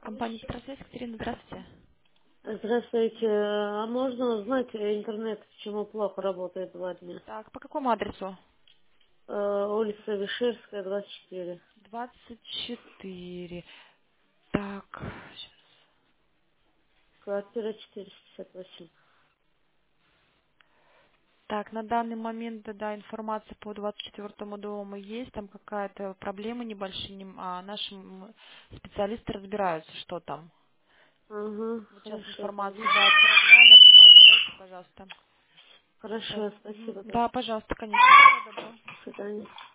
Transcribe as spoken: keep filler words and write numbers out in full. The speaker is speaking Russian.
Компания Петросвязь, Екатерина, здравствуйте. Здравствуйте. А можно узнать э, интернет, почему плохо работает два дня? Так, по какому адресу? Э, Улица Вишерская, двадцать четыре. двадцать четыре. Так, щас. Квартира четыреста пятьдесят восемь. Так, на данный момент, да, да, информация по двадцать четвёртому дому есть, там какая-то проблема небольшая, нем- а наши м, специалисты разбираются, что там. Ага, Вот сейчас хорошо, информацию, тогда. да, отправляли, отправляйте, пожалуйста. Сейчас. Хорошо, Мгм. спасибо. Да, пожалуйста, конечно. Всего доброго. До свидания.